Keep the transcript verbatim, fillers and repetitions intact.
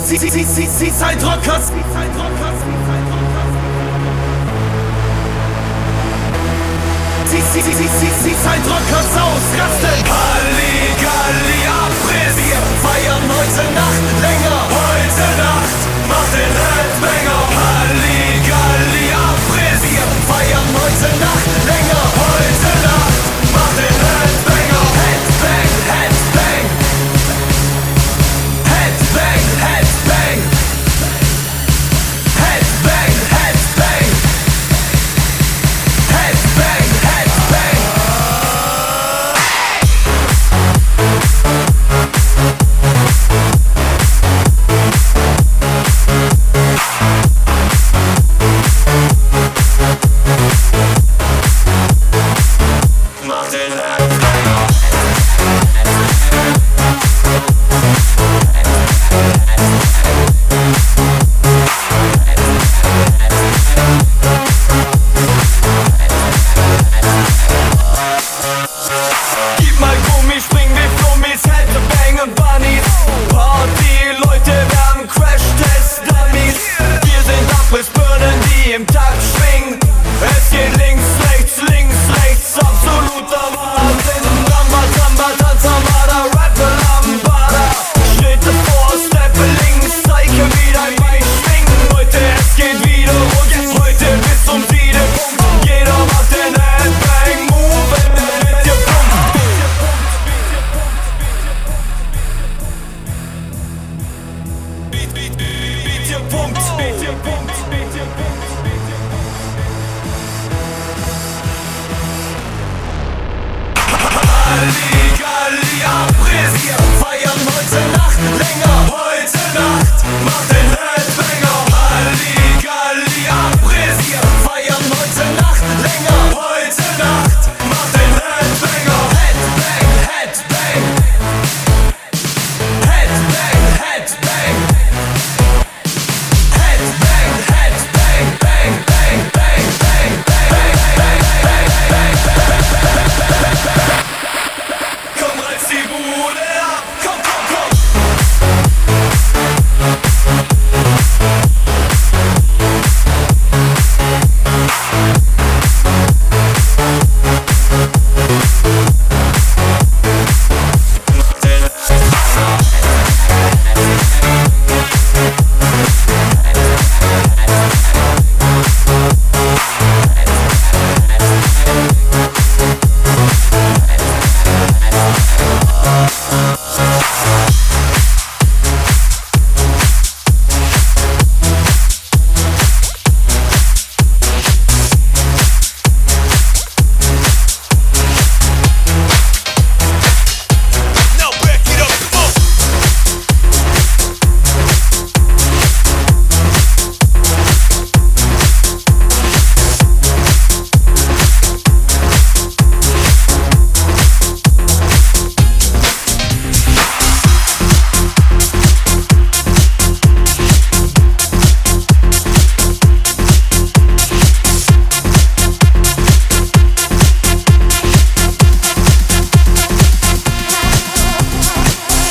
Seaside Rockers. Seaside Rockers ausrasten. Halligalli, Abriss. Wir feiern heute Nacht länger. Heute Nacht macht den Headbanger. Halligalli, Abriss. Wir feiern heute Nacht länger. Heute Nacht macht den Headbanger. Headbang, Headbang. Headbang, Headbang. Headbang, Headbang. Headbang, Headbang. Mach den Headbanger. Gib mal Gummi, spring wie Flummis, Headbang und Bunnies. Party, Leute werden Crash-Test-Dummies. Wir sind Abrissbirnen, die im Takt schwingen. Es geht links, rechts, links, rechts, absoluter Wahnsinn. Ramba, Tamba, Tanzamada, Rapper, Lambada. Schritte vor, Steppe links, zeige wie dein Bein schwingen. Heute, es geht wieder rund, heute bis zum Siedepunkt. Jeder macht den Headbang-Move, wenn der mit dir pumpt. Beat, beat, beat, ihr pumpt, beat, ihr pumpt, beat, ihr pumpt. Ali